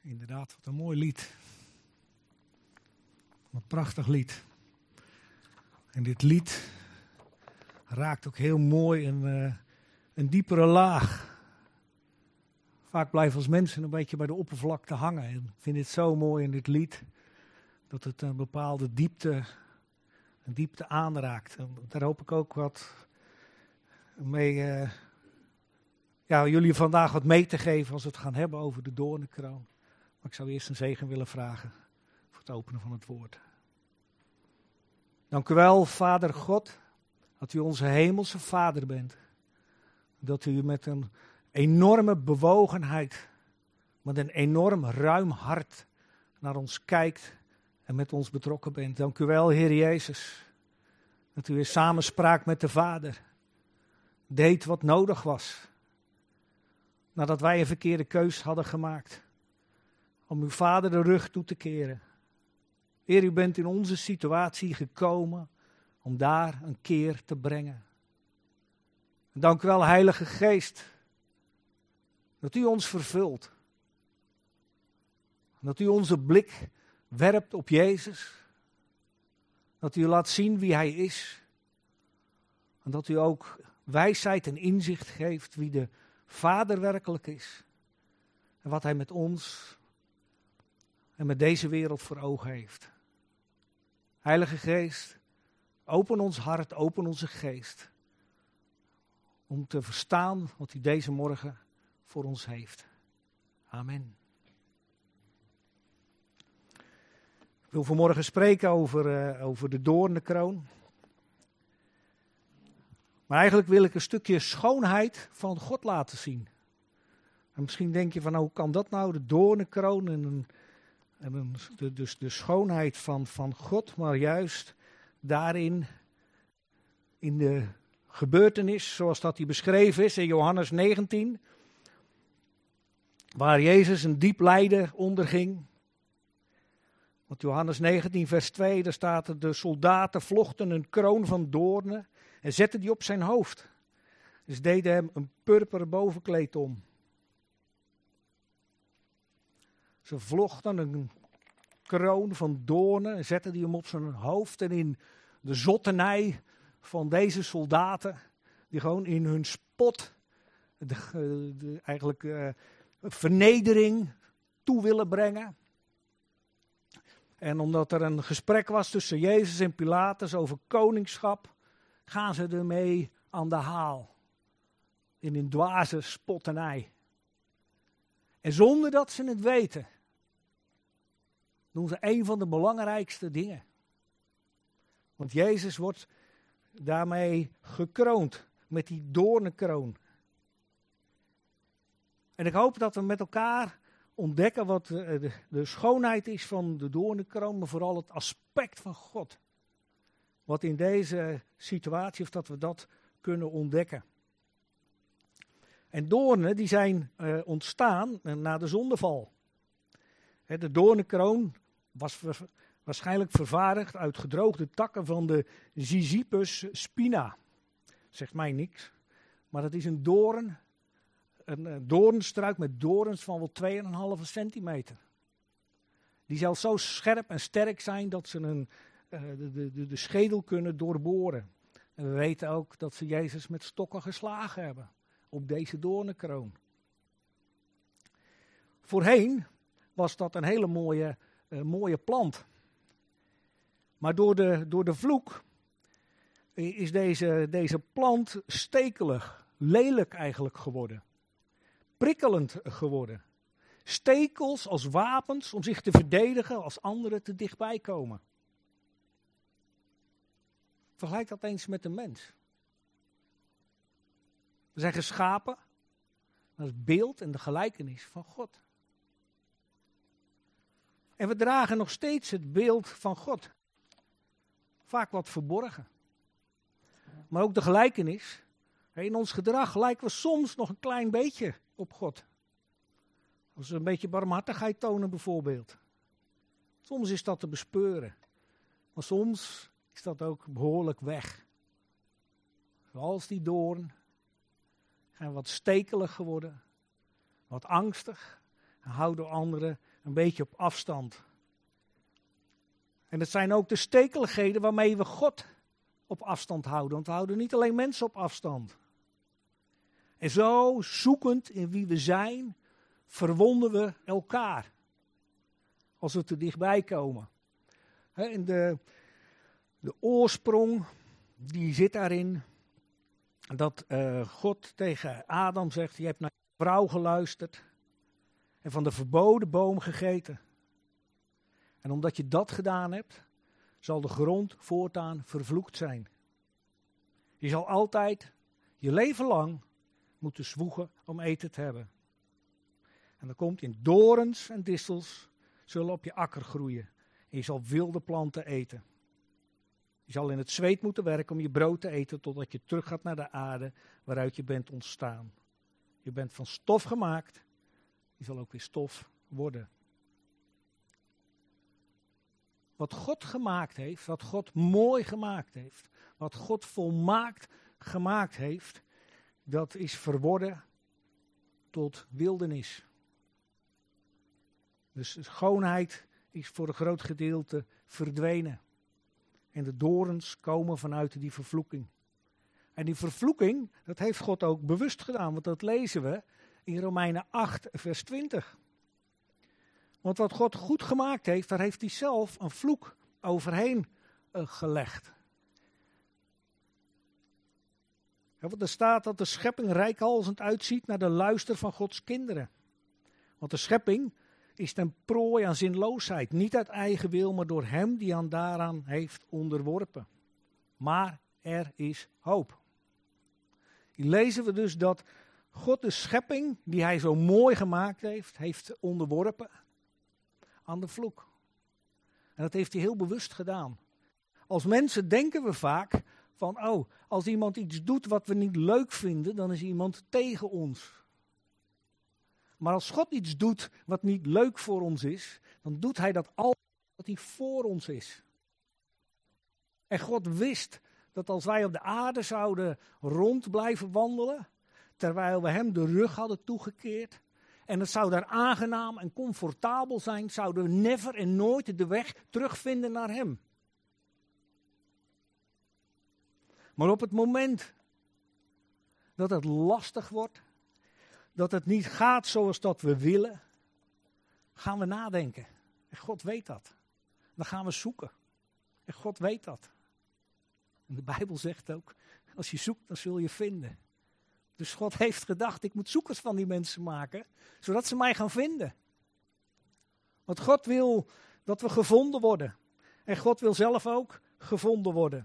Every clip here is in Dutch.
Inderdaad, wat een mooi lied. Wat een prachtig lied. En dit lied raakt ook heel mooi een diepere laag. Vaak blijven als mensen een beetje bij de oppervlakte hangen. En ik vind dit zo mooi in dit lied, dat het een bepaalde diepte aanraakt. En daar hoop ik ook wat mee, jullie vandaag wat mee te geven als we het gaan hebben over de doornenkroon. Maar ik zou eerst een zegen willen vragen voor het openen van het woord. Dank u wel, Vader God, dat u onze hemelse Vader bent. Dat u met een enorme bewogenheid, met een enorm ruim hart naar ons kijkt en met ons betrokken bent. Dank u wel, Heer Jezus, dat u weer samenspraak met de Vader. Deed wat nodig was, nadat wij een verkeerde keus hadden gemaakt, om uw Vader de rug toe te keren. Heer, u bent in onze situatie gekomen om daar een keer te brengen. En dank u wel, Heilige Geest, dat u ons vervult. Dat u onze blik werpt op Jezus. Dat u laat zien wie Hij is. En dat u ook wijsheid en inzicht geeft wie de Vader werkelijk is. En wat Hij met ons en met deze wereld voor ogen heeft. Heilige Geest, open ons hart, open onze geest. Om te verstaan wat u deze morgen voor ons heeft. Amen. Ik wil vanmorgen spreken over de doornenkroon. Maar eigenlijk wil ik een stukje schoonheid van God laten zien. En misschien denk je van, hoe kan dat nou, de doornenkroon dus de schoonheid van God, maar juist daarin, in de gebeurtenis zoals dat die beschreven is in Johannes 19, waar Jezus een diep lijden onderging. Want Johannes 19 vers 2, daar staat er, de soldaten vlochten een kroon van doornen en zetten die op zijn hoofd. Dus deden hem een purperen bovenkleed om. Ze vlochten een kroon van doornen en zetten die hem op zijn hoofd. En in de zotternij van deze soldaten, die gewoon in hun spot vernedering toe willen brengen. En omdat er een gesprek was tussen Jezus en Pilatus over koningschap, gaan ze ermee aan de haal. In een dwaze spotternij. En zonder dat ze het weten, doen ze een van de belangrijkste dingen. Want Jezus wordt daarmee gekroond met die doornenkroon. En ik hoop dat we met elkaar ontdekken wat de schoonheid is van de doornenkroon, maar vooral het aspect van God. Wat in deze situatie, of dat we dat kunnen ontdekken. En doornen die zijn ontstaan na de zondeval. De doornenkroon was waarschijnlijk vervaardigd uit gedroogde takken van de Ziziphus spina. Zegt mij niks. Maar het is een doorn, een doornstruik met dorens van wel 2,5 centimeter. Die zelfs zo scherp en sterk zijn dat ze de schedel kunnen doorboren. En we weten ook dat ze Jezus met stokken geslagen hebben op deze doornenkroon. Voorheen was dat een hele mooie plant. Maar door de vloek is deze plant stekelig, lelijk eigenlijk geworden. Prikkelend geworden. Stekels als wapens om zich te verdedigen als anderen te dichtbij komen. Vergelijk dat eens met een mens. We zijn geschapen naar het beeld en de gelijkenis van God. En we dragen nog steeds het beeld van God. Vaak wat verborgen. Maar ook de gelijkenis. In ons gedrag lijken we soms nog een klein beetje op God. Als we een beetje barmhartigheid tonen bijvoorbeeld. Soms is dat te bespeuren. Maar soms is dat ook behoorlijk weg. Zoals die doorn. Zijn we wat stekelig geworden. Wat angstig. en houden anderen een beetje op afstand. En het zijn ook de stekeligheden waarmee we God op afstand houden. Want we houden niet alleen mensen op afstand. En zo, zoekend in wie we zijn, verwonden we elkaar. Als we te dichtbij komen. En de oorsprong, die zit daarin dat God tegen Adam zegt, je hebt naar je vrouw geluisterd en van de verboden boom gegeten. En omdat je dat gedaan hebt, zal de grond voortaan vervloekt zijn. Je zal altijd, je leven lang, moeten zwoegen om eten te hebben. En dan komt in dorens en distels zullen op je akker groeien. En je zal wilde planten eten. Je zal in het zweet moeten werken om je brood te eten totdat je teruggaat naar de aarde waaruit je bent ontstaan. Je bent van stof gemaakt, je zal ook weer stof worden. Wat God gemaakt heeft, wat God mooi gemaakt heeft, wat God volmaakt gemaakt heeft, dat is verworden tot wildernis. Dus de schoonheid is voor een groot gedeelte verdwenen. En de dorens komen vanuit die vervloeking. En die vervloeking, dat heeft God ook bewust gedaan, want dat lezen we in Romeinen 8, vers 20. Want wat God goed gemaakt heeft, daar heeft hij zelf een vloek overheen gelegd. Ja, want er staat dat de schepping reikhalzend uitziet naar de luister van Gods kinderen. Want de schepping is ten prooi aan zinloosheid. Niet uit eigen wil, maar door hem die aan daaraan heeft onderworpen. Maar er is hoop. Hier lezen we dus dat God de schepping, die hij zo mooi gemaakt heeft onderworpen aan de vloek. En dat heeft hij heel bewust gedaan. Als mensen denken we vaak van, oh, als iemand iets doet wat we niet leuk vinden, dan is iemand tegen ons. Maar als God iets doet wat niet leuk voor ons is, dan doet hij dat altijd wat hij voor ons is. En God wist dat als wij op de aarde zouden rond blijven wandelen, terwijl we hem de rug hadden toegekeerd, en het zou daar aangenaam en comfortabel zijn, zouden we never en nooit de weg terugvinden naar hem. Maar op het moment dat het lastig wordt, dat het niet gaat zoals dat we willen, gaan we nadenken. En God weet dat. Dan gaan we zoeken. En God weet dat. En de Bijbel zegt ook, als je zoekt, dan zul je vinden. Dus God heeft gedacht, ik moet zoekers van die mensen maken, zodat ze mij gaan vinden. Want God wil dat we gevonden worden. En God wil zelf ook gevonden worden.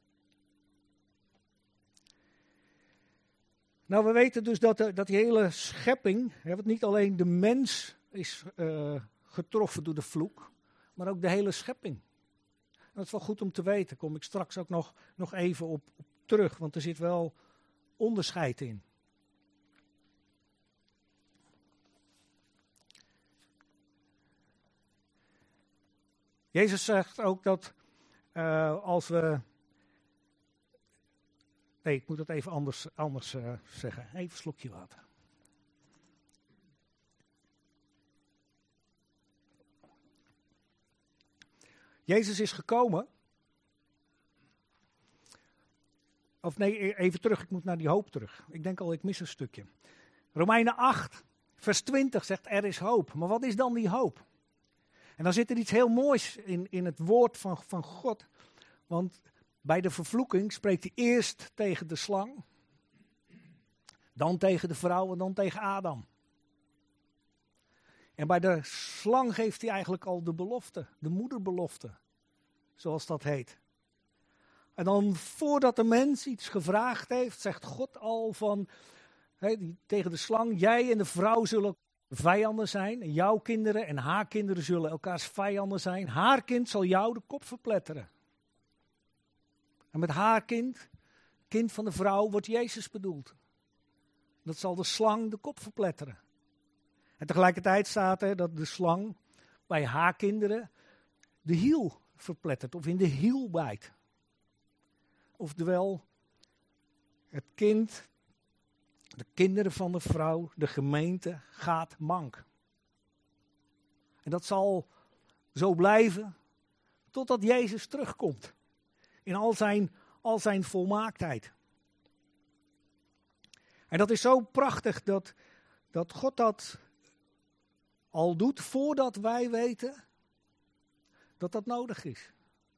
Nou, we weten dus dat die hele schepping, want niet alleen de mens is getroffen door de vloek, maar ook de hele schepping. En dat is wel goed om te weten, daar kom ik straks ook nog even op terug, want er zit wel onderscheid in. Jezus zegt ook dat als we... Nee, ik moet het even anders zeggen. Even een slokje water. Jezus is gekomen. Of nee, even terug. Ik moet naar die hoop terug. Ik denk al, ik mis een stukje. Romeinen 8, vers 20 zegt er is hoop. Maar wat is dan die hoop? En dan zit er iets heel moois in het woord van God. Want bij de vervloeking spreekt hij eerst tegen de slang, dan tegen de vrouw en dan tegen Adam. En bij de slang geeft hij eigenlijk al de belofte, de moederbelofte, zoals dat heet. En dan voordat de mens iets gevraagd heeft, zegt God al tegen de slang, jij en de vrouw zullen vijanden zijn. En jouw kinderen en haar kinderen zullen elkaars vijanden zijn. Haar kind zal jou de kop verpletteren. En met haar kind van de vrouw, wordt Jezus bedoeld. Dat zal de slang de kop verpletteren. En tegelijkertijd staat er dat de slang bij haar kinderen de hiel verplettert of in de hiel bijt. Oftewel, het kind, de kinderen van de vrouw, de gemeente gaat mank. En dat zal zo blijven totdat Jezus terugkomt. In al zijn volmaaktheid. En dat is zo prachtig dat God dat al doet voordat wij weten dat dat nodig is.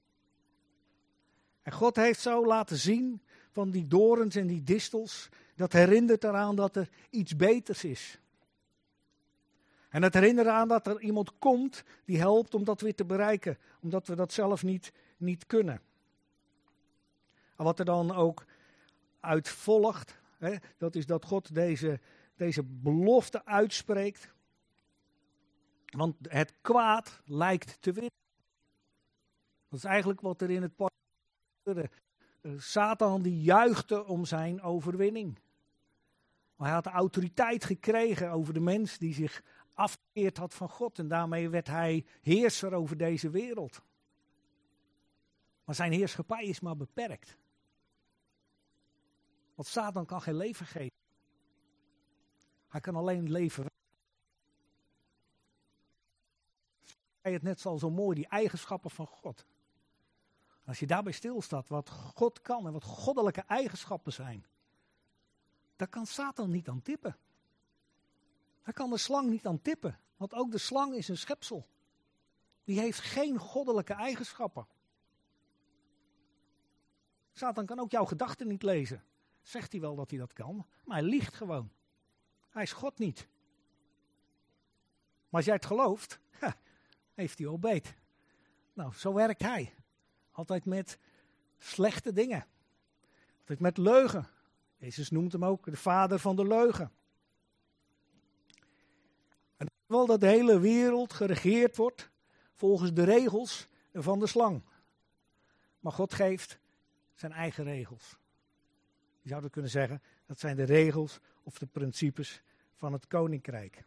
En God heeft zo laten zien van die dorens en die distels. Dat herinnert eraan dat er iets beters is. En het herinnert eraan dat er iemand komt die helpt om dat weer te bereiken. Omdat we dat zelf niet kunnen. En wat er dan ook uit volgt, dat is dat God deze belofte uitspreekt. Want het kwaad lijkt te winnen. Dat is eigenlijk wat er in het gebeurde. Satan die juichte om zijn overwinning. Maar hij had de autoriteit gekregen over de mens die zich afgekeerd had van God. En daarmee werd hij heerser over deze wereld. Maar zijn heerschappij is maar beperkt. Want Satan kan geen leven geven. Hij kan alleen leven. Hij het net zo mooi, die eigenschappen van God. Als je daarbij stilstaat wat God kan en wat goddelijke eigenschappen zijn. Daar kan Satan niet aan tippen. Daar kan de slang niet aan tippen. Want ook de slang is een schepsel. Die heeft geen goddelijke eigenschappen. Satan kan ook jouw gedachten niet lezen. Zegt hij wel dat hij dat kan, maar hij liegt gewoon. Hij is God niet. Maar als jij het gelooft, heeft hij al beet. Nou, zo werkt hij. Altijd met slechte dingen. Altijd met leugen. Jezus noemt hem ook de vader van de leugen. En wel dat de hele wereld geregeerd wordt volgens de regels van de slang. Maar God geeft zijn eigen regels. Je zou kunnen zeggen, dat zijn de regels of de principes van het koninkrijk.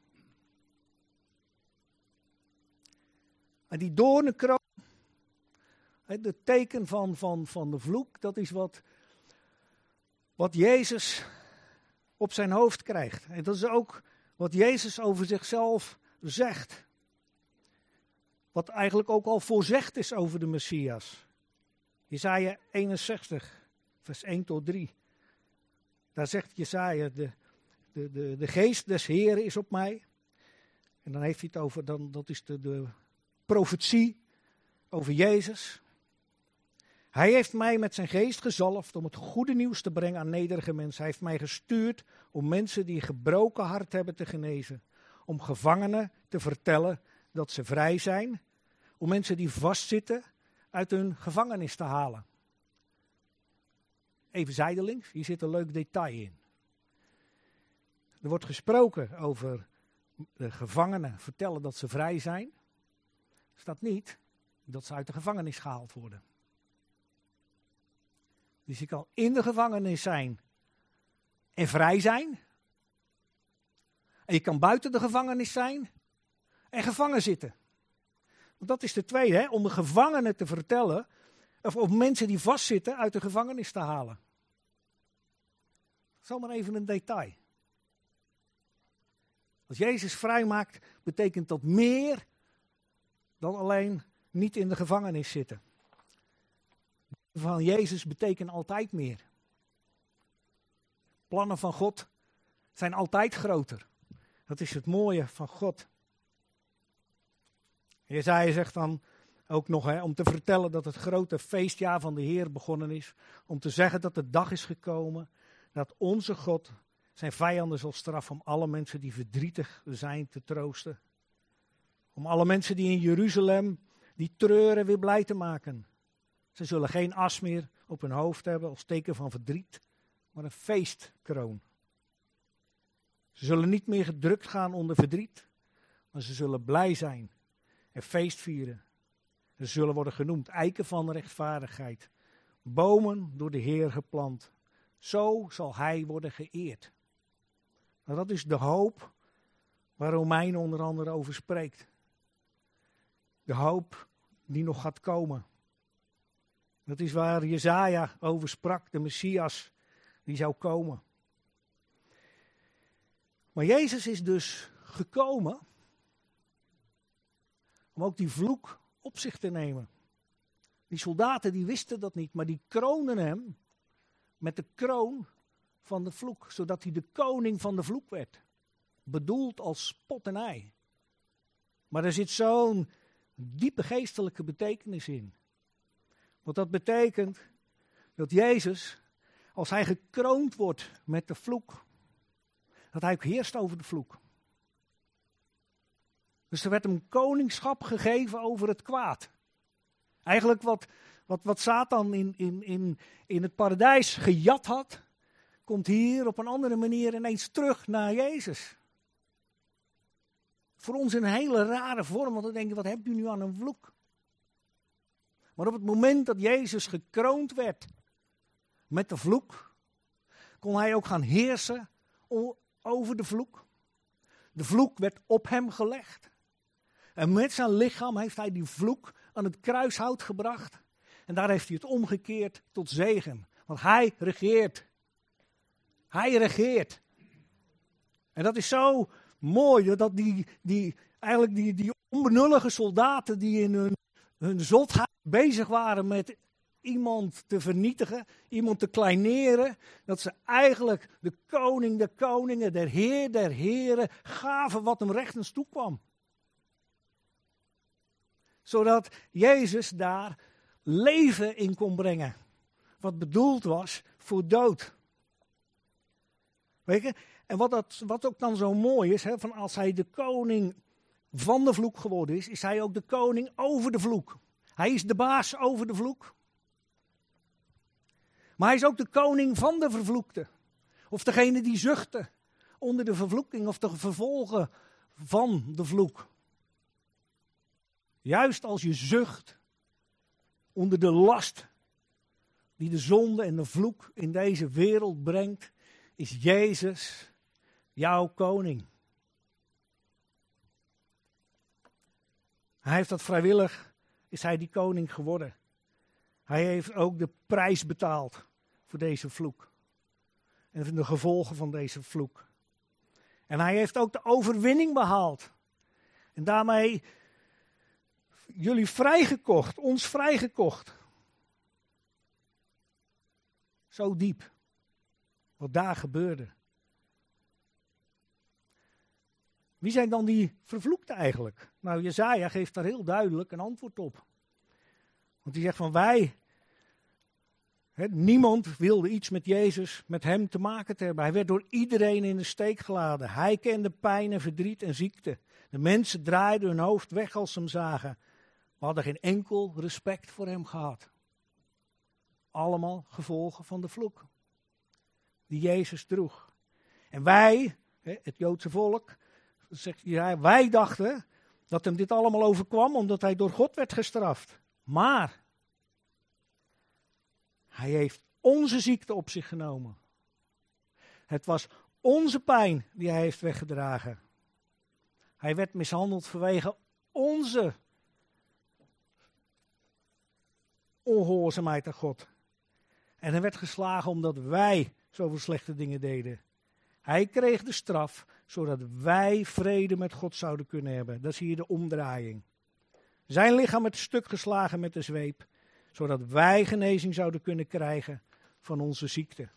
En die doornenkroon, het teken van de vloek, dat is wat Jezus op zijn hoofd krijgt. En dat is ook wat Jezus over zichzelf zegt. Wat eigenlijk ook al voorzegd is over de Messias. Jesaja 61, vers 1 tot 3. Daar zegt Jesaja, de geest des Heeren is op mij. En dan heeft hij het over, dat is de profetie over Jezus. Hij heeft mij met zijn geest gezalfd om het goede nieuws te brengen aan nederige mensen. Hij heeft mij gestuurd om mensen die een gebroken hart hebben te genezen. Om gevangenen te vertellen dat ze vrij zijn. Om mensen die vastzitten uit hun gevangenis te halen. Even zijdelings, hier zit een leuk detail in. Er wordt gesproken over de gevangenen vertellen dat ze vrij zijn. Er staat niet dat ze uit de gevangenis gehaald worden. Dus je kan in de gevangenis zijn en vrij zijn. En je kan buiten de gevangenis zijn en gevangen zitten. Want dat is de tweede, hè? Om de gevangenen te vertellen, of mensen die vastzitten uit de gevangenis te halen. Zomaar even een detail. Als Jezus vrijmaakt, betekent dat meer dan alleen niet in de gevangenis zitten. Van Jezus betekent altijd meer. Plannen van God zijn altijd groter. Dat is het mooie van God. Jesaja zegt dan ook nog, om te vertellen dat het grote feestjaar van de Heer begonnen is. Om te zeggen dat de dag is gekomen dat onze God zijn vijanden zal straffen om alle mensen die verdrietig zijn te troosten. Om alle mensen die in Jeruzalem, die treuren, weer blij te maken. Ze zullen geen as meer op hun hoofd hebben als teken van verdriet, maar een feestkroon. Ze zullen niet meer gedrukt gaan onder verdriet, maar ze zullen blij zijn en feest vieren. Ze zullen worden genoemd eiken van rechtvaardigheid, bomen door de Heer geplant. Zo zal hij worden geëerd. Nou, dat is de hoop waar Romeinen onder andere over spreekt. De hoop die nog gaat komen. Dat is waar Jesaja over sprak, de Messias die zou komen. Maar Jezus is dus gekomen om ook die vloek op zich te nemen. Die soldaten die wisten dat niet, maar die kroonden hem met de kroon van de vloek, zodat hij de koning van de vloek werd. Bedoeld als spotternij. Maar er zit zo'n diepe geestelijke betekenis in. Want dat betekent dat Jezus, als hij gekroond wordt met de vloek, dat hij ook heerst over de vloek. Dus er werd hem koningschap gegeven over het kwaad. Eigenlijk wat Satan in het paradijs gejat had, komt hier op een andere manier ineens terug naar Jezus. Voor ons in een hele rare vorm, want dan denk je, wat hebt u nu aan een vloek? Maar op het moment dat Jezus gekroond werd met de vloek, kon hij ook gaan heersen over de vloek. De vloek werd op hem gelegd. En met zijn lichaam heeft hij die vloek aan het kruishout gebracht. En daar heeft hij het omgekeerd tot zegen. Want hij regeert. Hij regeert. En dat is zo mooi, dat die onbenullige soldaten die in hun zotheid bezig waren met iemand te vernietigen, iemand te kleineren, dat ze eigenlijk de koning der koningen, de heer der heren, gaven wat hem rechtens toekwam. Zodat Jezus daar leven in kon brengen, wat bedoeld was voor dood. Weet je? En wat ook dan zo mooi is, van als hij de koning van de vloek geworden is, is hij ook de koning over de vloek. Hij is de baas over de vloek. Maar hij is ook de koning van de vervloekte. Of degene die zuchtte onder de vervloeking of de vervolgen van de vloek. Juist als je zucht onder de last die de zonde en de vloek in deze wereld brengt, is Jezus jouw koning. Hij heeft dat vrijwillig, is hij die koning geworden. Hij heeft ook de prijs betaald voor deze vloek. En de gevolgen van deze vloek. En hij heeft ook de overwinning behaald. En daarmee jullie vrijgekocht, ons vrijgekocht. Zo diep. Wat daar gebeurde. Wie zijn dan die vervloekten eigenlijk? Nou, Jesaja geeft daar heel duidelijk een antwoord op. Want hij zegt van niemand wilde iets met Jezus, met hem te maken te hebben. Hij werd door iedereen in de steek gelaten. Hij kende pijn en verdriet en ziekte. De mensen draaiden hun hoofd weg als ze hem zagen. We hadden geen enkel respect voor hem gehad. Allemaal gevolgen van de vloek die Jezus droeg. En wij, het Joodse volk, zegt hij, wij dachten dat hem dit allemaal overkwam omdat hij door God werd gestraft. Maar hij heeft onze ziekte op zich genomen. Het was onze pijn die hij heeft weggedragen. Hij werd mishandeld vanwege onze ongehoorzaamheid aan God. En hij werd geslagen omdat wij zoveel slechte dingen deden. Hij kreeg de straf, zodat wij vrede met God zouden kunnen hebben. Dat is hier de omdraaiing. Zijn lichaam werd stuk geslagen met de zweep, zodat wij genezing zouden kunnen krijgen van onze ziekte.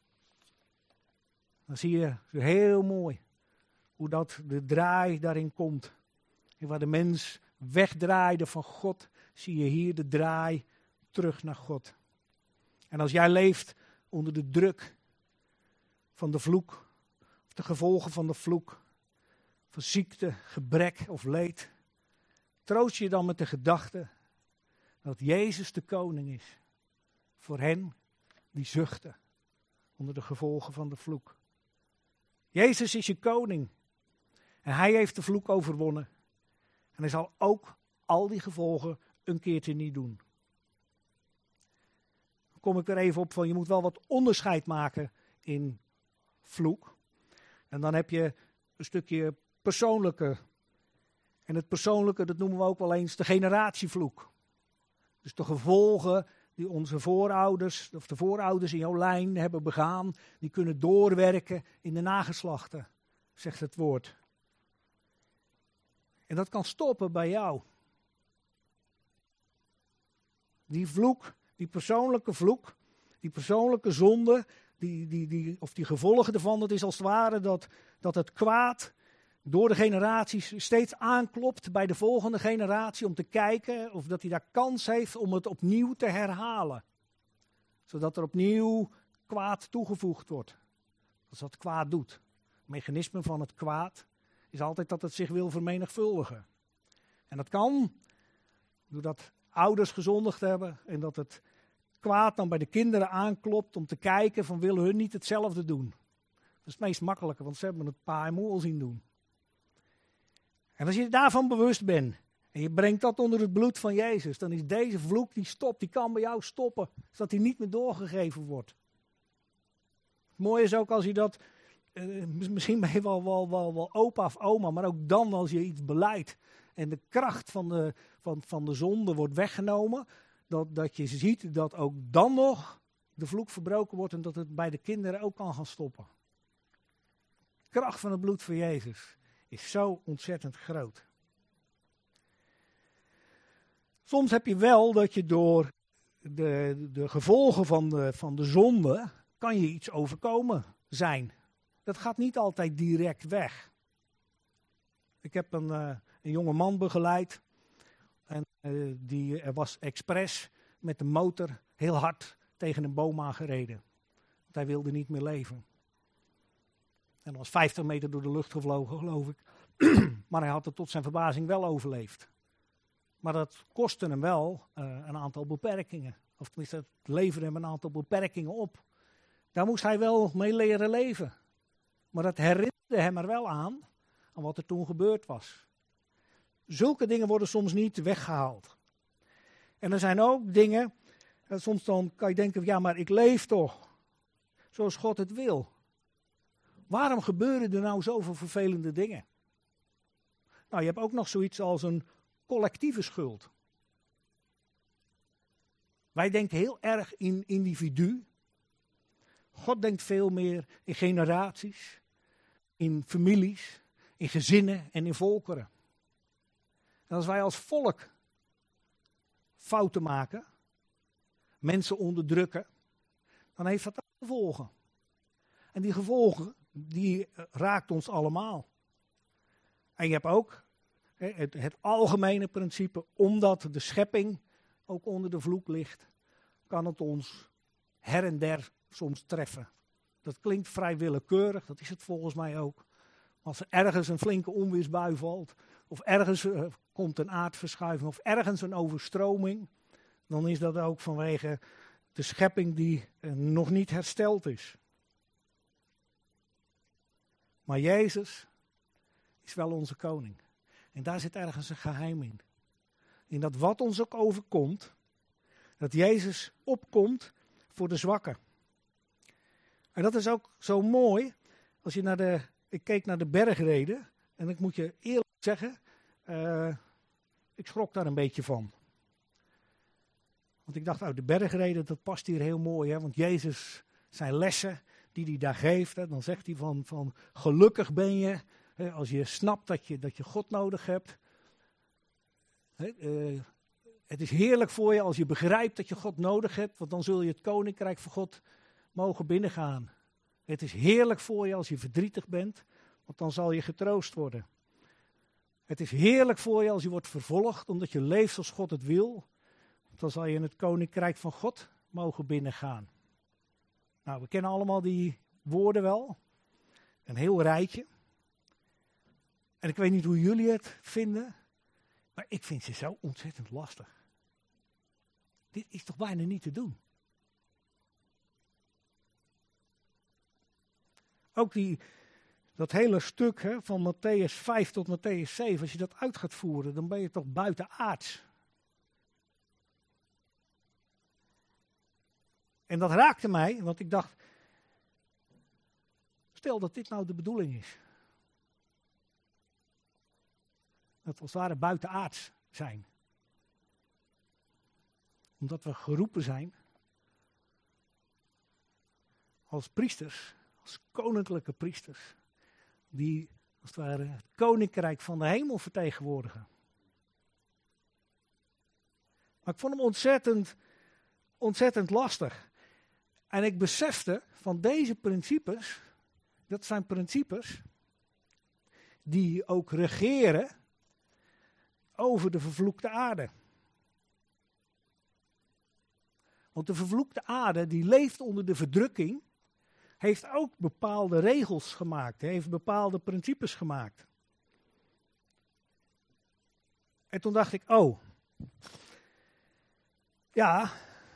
Dan zie je heel mooi hoe dat de draai daarin komt. En waar de mens wegdraaide van God, zie je hier de draai terug naar God. En als jij leeft onder de druk van de vloek, of de gevolgen van de vloek, van ziekte, gebrek of leed, troost je dan met de gedachte dat Jezus de koning is voor hen die zuchten onder de gevolgen van de vloek. Jezus is je koning en hij heeft de vloek overwonnen. En hij zal ook al die gevolgen een keertje niet doen. Dan kom ik er even op van, je moet wel wat onderscheid maken in vloek. En dan heb je een stukje persoonlijke. En het persoonlijke, dat noemen we ook wel eens de generatievloek. Dus de gevolgen die onze voorouders, of de voorouders in jouw lijn hebben begaan, die kunnen doorwerken in de nageslachten, zegt het woord. En dat kan stoppen bij jou. Die vloek, die persoonlijke vloek, die persoonlijke zonde, of die gevolgen ervan, dat is als het ware dat het kwaad door de generaties steeds aanklopt bij de volgende generatie om te kijken of dat hij daar kans heeft om het opnieuw te herhalen. Zodat er opnieuw kwaad toegevoegd wordt. Dat is wat kwaad doet. Het mechanisme van het kwaad is altijd dat het zich wil vermenigvuldigen. En dat kan doordat ouders gezondigd hebben en dat het kwaad dan bij de kinderen aanklopt om te kijken van willen hun niet hetzelfde doen. Dat is het meest makkelijke, want ze hebben het pa en moe al zien doen. En als je daarvan bewust bent en je brengt dat onder het bloed van Jezus, dan is deze vloek die stopt, die kan bij jou stoppen, zodat die niet meer doorgegeven wordt. Het mooie is ook als je dat, misschien ben je wel opa of oma, maar ook dan als je iets belijdt en de kracht van de zonde wordt weggenomen, dat je ziet dat ook dan nog de vloek verbroken wordt en dat het bij de kinderen ook kan gaan stoppen. De kracht van het bloed van Jezus is zo ontzettend groot. Soms heb je wel dat je door de gevolgen van de zonde kan je iets overkomen zijn. Dat gaat niet altijd direct weg. Ik heb een jonge man begeleid en die was expres met de motor heel hard tegen een boom aangereden. Want hij wilde niet meer leven. En hij was 50 meter door de lucht gevlogen, geloof ik. Maar hij had het tot zijn verbazing wel overleefd. Maar dat kostte hem wel een aantal beperkingen. Of tenminste, het leverde hem een aantal beperkingen op. Daar moest hij wel mee leren leven. Maar dat herinnerde hem er wel aan wat er toen gebeurd was. Zulke dingen worden soms niet weggehaald. En er zijn ook dingen, soms dan kan je denken, ja maar ik leef toch zoals God het wil. Waarom gebeuren er nou zoveel vervelende dingen? Nou, je hebt ook nog zoiets als een collectieve schuld. Wij denken heel erg in individu. God denkt veel meer in generaties, in families, in gezinnen en in volkeren. En als wij als volk fouten maken, mensen onderdrukken, dan heeft dat ook gevolgen. En die gevolgen, die raakt ons allemaal. En je hebt ook het algemene principe, omdat de schepping ook onder de vloek ligt, kan het ons her en der soms treffen. Dat klinkt vrij willekeurig, dat is het volgens mij ook. Als er ergens een flinke onweersbui valt, of ergens komt een aardverschuiving, of ergens een overstroming, dan is dat ook vanwege de schepping die nog niet hersteld is. Maar Jezus is wel onze koning. En daar zit ergens een geheim in. In dat wat ons ook overkomt, dat Jezus opkomt voor de zwakken. En dat is ook zo mooi, als je ik keek naar de bergreden, en ik moet je eerlijk zeggen, ik schrok daar een beetje van. Want ik dacht, de bergreden, dat past hier heel mooi, hè? Want Jezus, zijn lessen die hij daar geeft, hè, dan zegt hij van gelukkig ben je, hè, als je snapt dat je God nodig hebt. Het is heerlijk voor je als je begrijpt dat je God nodig hebt, want dan zul je het koninkrijk van God mogen binnengaan. Het is heerlijk voor je als je verdrietig bent, want dan zal je getroost worden. Het is heerlijk voor je als je wordt vervolgd, omdat je leeft zoals God het wil. Want dan zal je in het koninkrijk van God mogen binnengaan. Nou, we kennen allemaal die woorden wel. Een heel rijtje. En ik weet niet hoe jullie het vinden, maar ik vind ze zo ontzettend lastig. Dit is toch bijna niet te doen. Ook dat hele stuk van Matthäus 5 tot Matthäus 7, als je dat uit gaat voeren, dan ben je toch buitenaards. En dat raakte mij, want ik dacht, stel dat dit nou de bedoeling is. Dat we als het ware buitenaards zijn. Omdat we geroepen zijn als priesters, als koninklijke priesters, die als het ware het koninkrijk van de hemel vertegenwoordigen. Maar ik vond hem ontzettend lastig. En ik besefte van deze principes, dat zijn principes die ook regeren over de vervloekte aarde. Want de vervloekte aarde die leeft onder de verdrukking, heeft ook bepaalde regels gemaakt, heeft bepaalde principes gemaakt. En toen dacht ik, ja,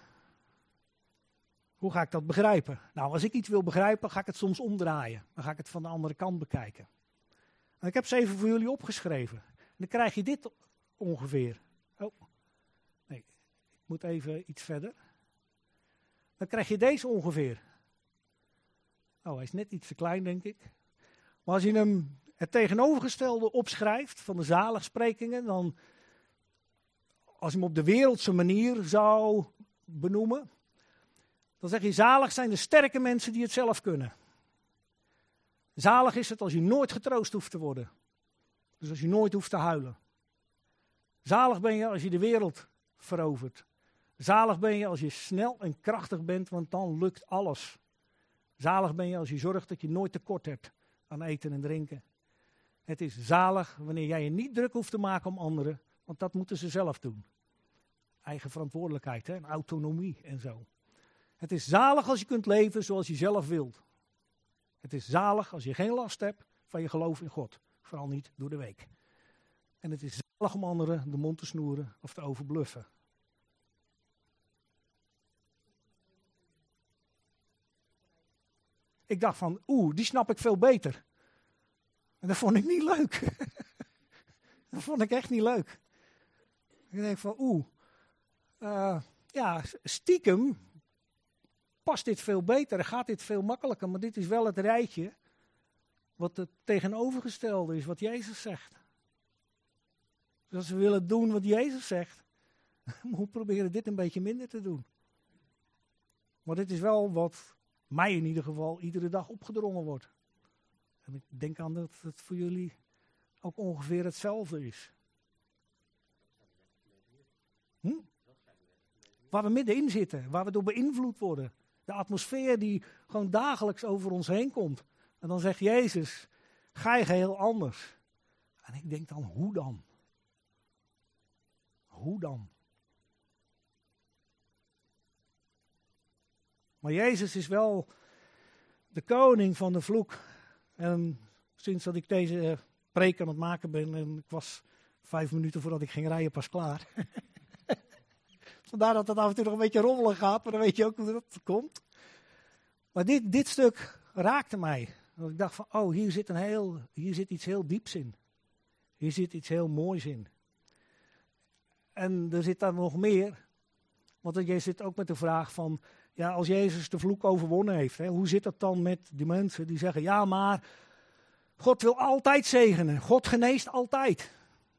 hoe ga ik dat begrijpen? Nou, als ik iets wil begrijpen, ga ik het soms omdraaien. Dan ga ik het van de andere kant bekijken. En ik heb ze even voor jullie opgeschreven. En dan krijg je dit ongeveer. Oh, nee, ik moet even iets verder. Dan krijg je deze ongeveer. Oh, hij is net iets te klein, denk ik. Maar als je hem het tegenovergestelde opschrijft van de zaligsprekingen, dan, als je hem op de wereldse manier zou benoemen, dan zeg je, zalig zijn de sterke mensen die het zelf kunnen. Zalig is het als je nooit getroost hoeft te worden. Dus als je nooit hoeft te huilen. Zalig ben je als je de wereld verovert. Zalig ben je als je snel en krachtig bent, want dan lukt alles. Zalig ben je als je zorgt dat je nooit tekort hebt aan eten en drinken. Het is zalig wanneer jij je niet druk hoeft te maken om anderen, want dat moeten ze zelf doen. Eigen verantwoordelijkheid, hè, en autonomie en zo. Het is zalig als je kunt leven zoals je zelf wilt. Het is zalig als je geen last hebt van je geloof in God. Vooral niet door de week. En het is zalig om anderen de mond te snoeren of te overbluffen. Ik dacht van, die snap ik veel beter. En dat vond ik niet leuk. Dat vond ik echt niet leuk. Ik denk van, ja, stiekem past dit veel beter, gaat dit veel makkelijker. Maar dit is wel het rijtje wat het tegenovergestelde is, wat Jezus zegt. Dus als we willen doen wat Jezus zegt, moeten we proberen dit een beetje minder te doen. Maar dit is wel wat mij in ieder geval iedere dag opgedrongen wordt. En ik denk aan dat het voor jullie ook ongeveer hetzelfde is. Waar we middenin zitten, waar we door beïnvloed worden. De atmosfeer die gewoon dagelijks over ons heen komt. En dan zegt Jezus, ga je geheel anders. En ik denk dan, hoe dan? Hoe dan? Maar Jezus is wel de koning van de vloek. En sinds dat ik deze preek aan het maken ben, en ik was 5 minuten voordat ik ging rijden pas klaar. Vandaar dat het af en toe nog een beetje rommelig gaat, maar dan weet je ook hoe dat komt. Maar dit stuk raakte mij. Want ik dacht van, hier zit iets heel dieps in. Hier zit iets heel moois in. En er zit daar nog meer. Want je zit ook met de vraag van, ja, als Jezus de vloek overwonnen heeft, hè, hoe zit dat dan met die mensen die zeggen, ja, maar God wil altijd zegenen. God geneest altijd.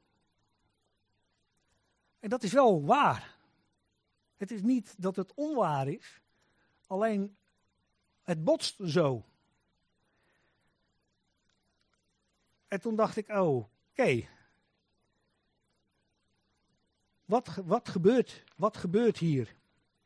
En dat is wel waar. Het is niet dat het onwaar is, alleen het botst zo. En toen dacht ik, oké. Wat gebeurt hier?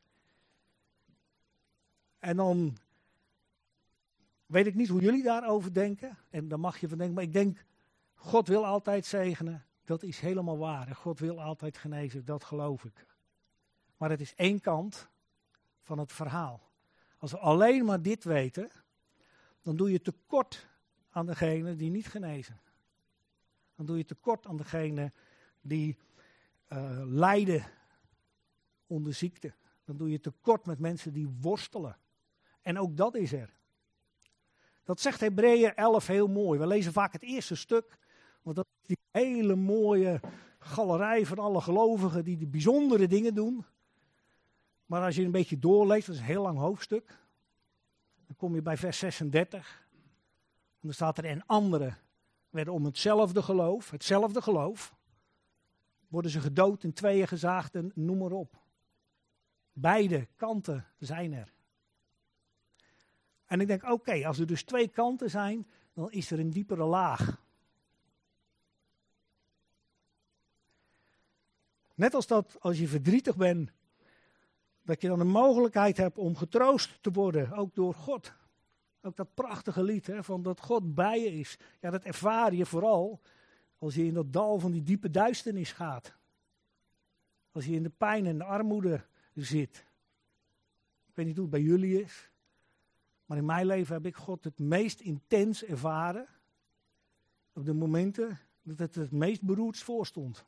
En dan weet ik niet hoe jullie daarover denken. En daar mag je van denken. Maar ik denk, God wil altijd zegenen. Dat is helemaal waar. En God wil altijd genezen. Dat geloof ik. Maar het is één kant van het verhaal. Als we alleen maar dit weten, dan doe je tekort aan degene die niet genezen. Dan doe je tekort aan degene die lijden onder ziekte. Dan doe je tekort met mensen die worstelen. En ook dat is er. Dat zegt Hebreeën 11 heel mooi. We lezen vaak het eerste stuk, want dat is die hele mooie galerij van alle gelovigen die de bijzondere dingen doen. Maar als je een beetje doorleest, dat is een heel lang hoofdstuk, dan kom je bij vers 36. En dan staat er, en anderen werden om hetzelfde geloof, worden ze gedood, in tweeën gezaagd en noem maar op. Beide kanten zijn er. En ik denk, oké, als er dus 2 kanten zijn, dan is er een diepere laag. Net als dat als je verdrietig bent, dat je dan de mogelijkheid hebt om getroost te worden, ook door God. Ook dat prachtige lied, hè, van dat God bij je is. Ja, dat ervaar je vooral als je in dat dal van die diepe duisternis gaat. Als je in de pijn en de armoede zit. Ik weet niet hoe het bij jullie is. Maar in mijn leven heb ik God het meest intens ervaren. Op de momenten dat het meest beroerds voorstond.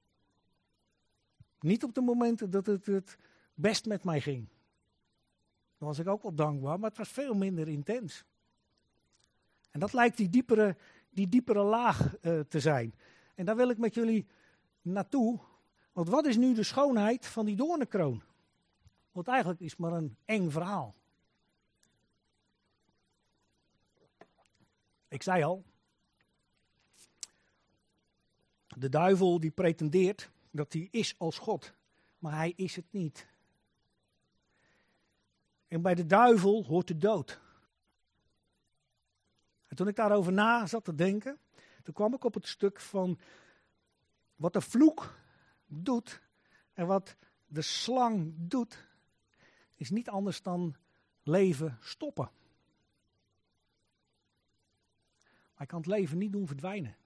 Niet op de momenten dat het best met mij ging. Dan was ik ook wel dankbaar, maar het was veel minder intens. En dat lijkt die diepere laag te zijn. En daar wil ik met jullie naartoe. Want wat is nu de schoonheid van die doornenkroon? Want eigenlijk is het maar een eng verhaal. Ik zei al, de duivel die pretendeert dat hij is als God, maar hij is het niet. En bij de duivel hoort de dood. En toen ik daarover na zat te denken, toen kwam ik op het stuk van wat de vloek doet en wat de slang doet, is niet anders dan leven stoppen. Hij kan het leven niet doen verdwijnen.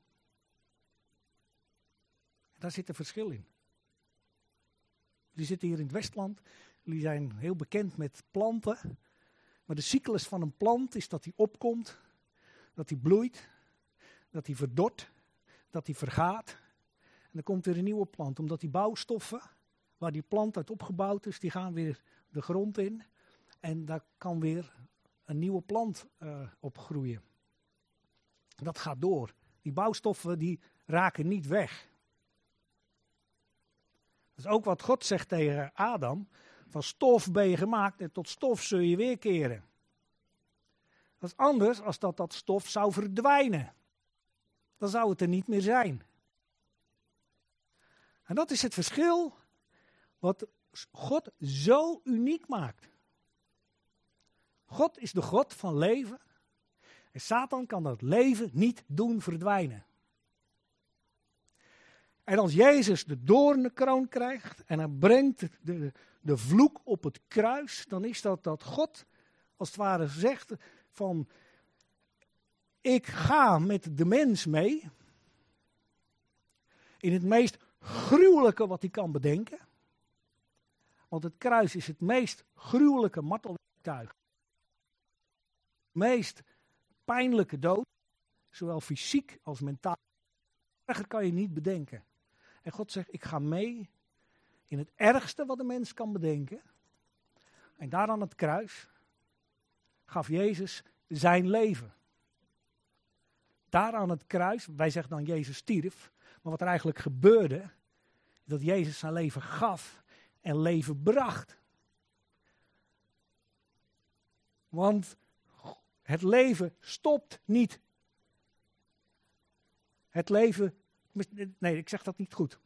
Daar zit een verschil in. Jullie zitten hier in het Westland. Jullie zijn heel bekend met planten. Maar de cyclus van een plant is dat hij opkomt, dat hij bloeit, dat hij verdort, dat hij vergaat. En dan komt er een nieuwe plant. Omdat die bouwstoffen, waar die plant uit opgebouwd is, die gaan weer de grond in. En daar kan weer een nieuwe plant op groeien. Dat gaat door. Die bouwstoffen die raken niet weg. Dat is ook wat God zegt tegen Adam. Van stof ben je gemaakt en tot stof zul je weer keren. Dat is anders als dat stof zou verdwijnen. Dan zou het er niet meer zijn. En dat is het verschil wat God zo uniek maakt. God is de God van leven. En Satan kan dat leven niet doen verdwijnen. En als Jezus de doornenkroon krijgt en hij brengt de vloek op het kruis, dan is dat God als het ware zegt van, ik ga met de mens mee in het meest gruwelijke wat hij kan bedenken. Want het kruis is het meest gruwelijke martelwerktuig. Het meest pijnlijke dood, zowel fysiek als mentaal. Erger kan je niet bedenken. En God zegt, ik ga mee in het ergste wat de mens kan bedenken. En daar aan het kruis gaf Jezus zijn leven. Daar aan het kruis, wij zeggen dan Jezus stierf, maar wat er eigenlijk gebeurde, is dat Jezus zijn leven gaf en leven bracht. Want het leven stopt niet. Het leven, nee, ik zeg dat niet goed.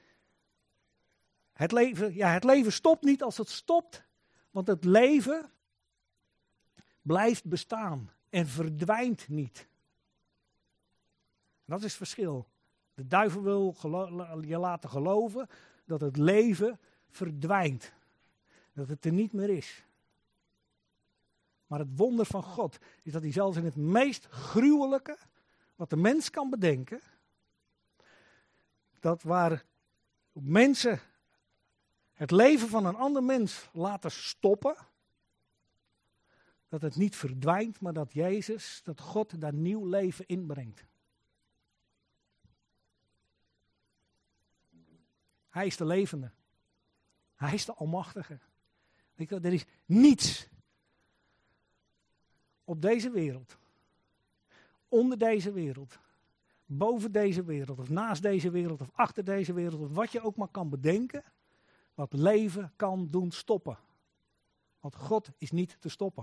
Het leven stopt niet als het stopt, want het leven blijft bestaan en verdwijnt niet. Dat is het verschil. De duivel wil je laten geloven dat het leven verdwijnt. Dat het er niet meer is. Maar het wonder van God is dat hij zelfs in het meest gruwelijke wat de mens kan bedenken, dat waar mensen het leven van een ander mens laten stoppen, dat het niet verdwijnt, maar dat Jezus, dat God daar nieuw leven inbrengt. Hij is de levende. Hij is de almachtige. Weet je, er is niets op deze wereld, onder deze wereld, boven deze wereld, of naast deze wereld, of achter deze wereld, of wat je ook maar kan bedenken, wat leven kan doen stoppen. Want God is niet te stoppen.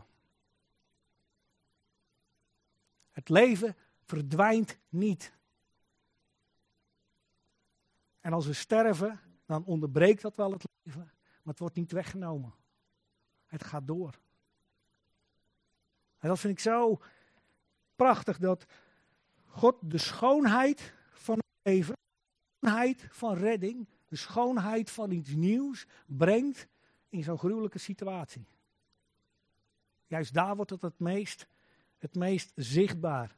Het leven verdwijnt niet. En als we sterven, dan onderbreekt dat wel het leven, maar het wordt niet weggenomen. Het gaat door. En dat vind ik zo prachtig, dat God de schoonheid van het leven, de schoonheid van redding, de schoonheid van iets nieuws brengt in zo'n gruwelijke situatie. Juist daar wordt het meest zichtbaar.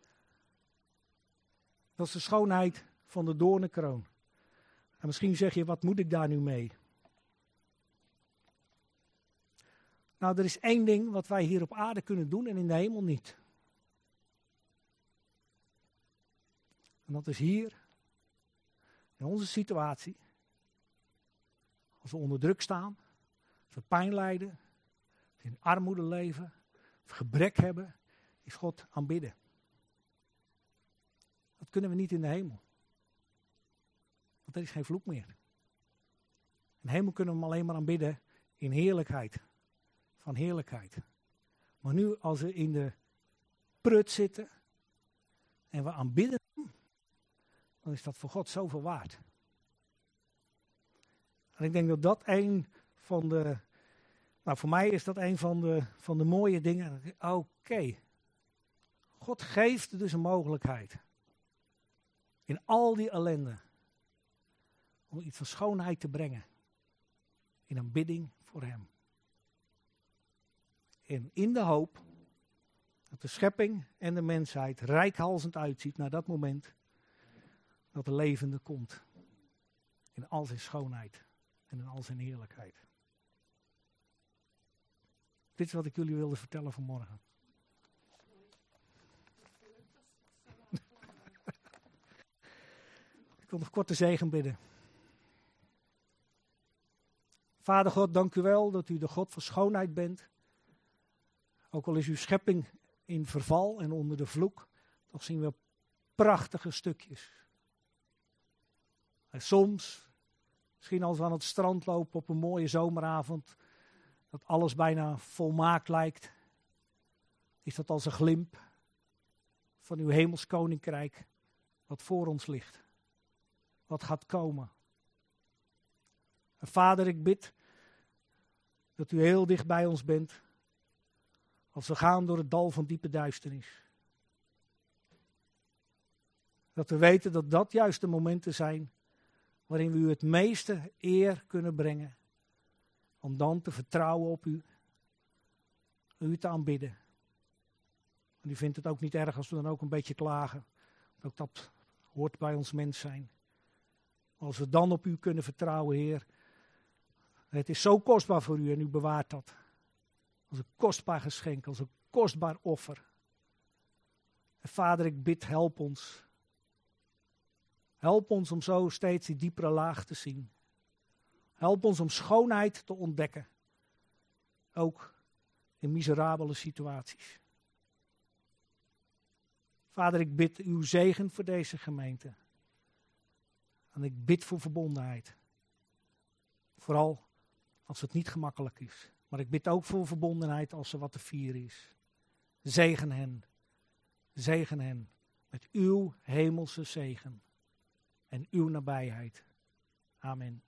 Dat is de schoonheid van de doornenkroon. En misschien zeg je, wat moet ik daar nu mee? Nou, er is één ding wat wij hier op aarde kunnen doen en in de hemel niet. En dat is hier, in onze situatie, als we onder druk staan, als we pijn lijden, als we in armoede leven, of gebrek hebben, is God aanbidden. Dat kunnen we niet in de hemel. Want er is geen vloek meer. In de hemel kunnen we hem alleen maar aanbidden in heerlijkheid. Van heerlijkheid. Maar nu als we in de prut zitten en we aanbidden hem, dan is dat voor God zoveel waard. En ik denk dat dat een van de, nou voor mij is dat een van de mooie dingen. Oké, God geeft dus een mogelijkheid. In al die ellende. Om iets van schoonheid te brengen. In aanbidding voor hem. En in de hoop dat de schepping en de mensheid reikhalzend uitziet naar dat moment dat de levende komt. In al zijn schoonheid en in al zijn heerlijkheid. Dit is wat ik jullie wilde vertellen vanmorgen. Ik wil nog kort de zegen bidden. Vader God, dank u wel dat u de God van schoonheid bent. Ook al is uw schepping in verval en onder de vloek, toch zien we prachtige stukjes. En soms, misschien als we aan het strand lopen op een mooie zomeravond, dat alles bijna volmaakt lijkt, is dat als een glimp van uw hemels koninkrijk wat voor ons ligt. Wat gaat komen. En Vader, ik bid dat u heel dicht bij ons bent. Als we gaan door het dal van diepe duisternis. Dat we weten dat dat juist de momenten zijn waarin we u het meeste eer kunnen brengen. Om dan te vertrouwen op u. U te aanbidden. En u vindt het ook niet erg als we dan ook een beetje klagen. Ook dat hoort bij ons mens zijn. Als we dan op u kunnen vertrouwen, Heer. Het is zo kostbaar voor u en u bewaart dat. Als een kostbaar geschenk, als een kostbaar offer. En Vader, ik bid, help ons. Help ons om zo steeds die diepere laag te zien. Help ons om schoonheid te ontdekken. Ook in miserabele situaties. Vader, ik bid uw zegen voor deze gemeente. En ik bid voor verbondenheid. Vooral als het niet gemakkelijk is. Maar ik bid ook voor verbondenheid als er wat te vieren is. Zegen hen. Zegen hen. Met uw hemelse zegen. En uw nabijheid. Amen.